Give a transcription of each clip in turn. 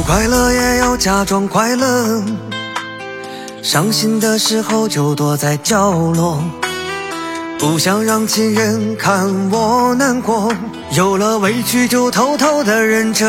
快乐也要假装快乐，伤心的时候就躲在角落，不想让亲人看我难过，有了委屈就偷偷的忍着，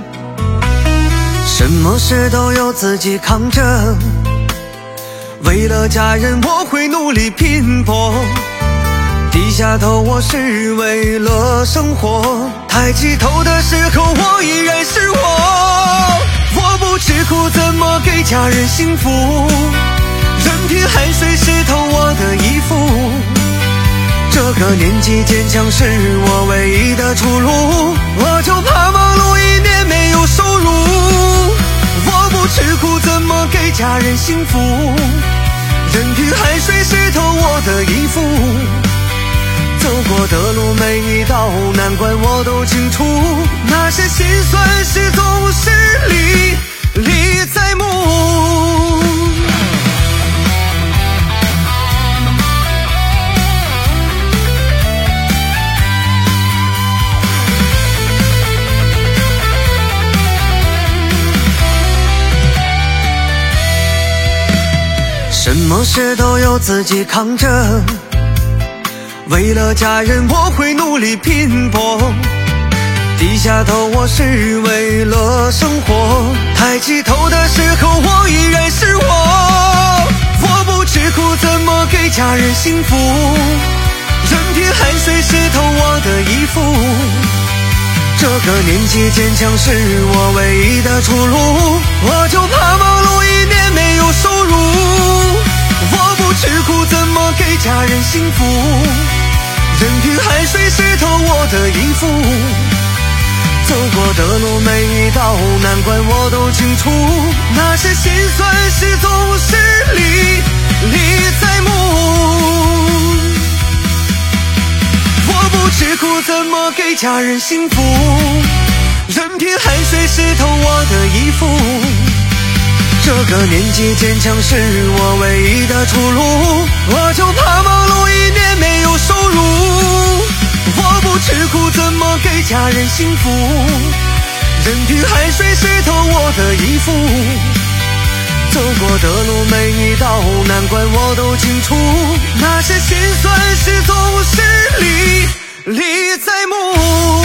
什么事都由自己扛着，为了家人我会努力拼搏，低下头我是为了生活，抬起头的时候我依然是我，我不吃苦怎么给家人幸福，任凭汗水湿透我的衣服，这个年纪坚强是我唯一的出路，我就怕忙碌一年没有收入，我不吃苦怎么给家人幸福，任凭汗水湿透我的衣服，走过的路每一道难关我都清楚，那些辛酸事总是历历在目。什么事都由自己扛着，为了家人我会努力拼搏，低下头我是为了生活，抬起头的时候我依然是我，我不吃苦怎么给家人幸福，任凭汗水湿透我的衣服，这个年纪坚强是我唯一的出路，我就怕忙碌一年没有收入，我不吃苦怎么给家人幸福，任凭汗水湿透我的衣服，走过的路每一道难关我都清楚，那些辛酸事总是历历在目，我不吃苦怎么给家人幸福，任凭汗水湿透我的衣服，这个年纪坚强是我唯一的出路，我就怕忙碌一年没有收入，我不吃苦怎么给家人幸福，任凭汗水湿透我的衣服，走过的路每一道难关我都清楚，那些辛酸事总是历历在目。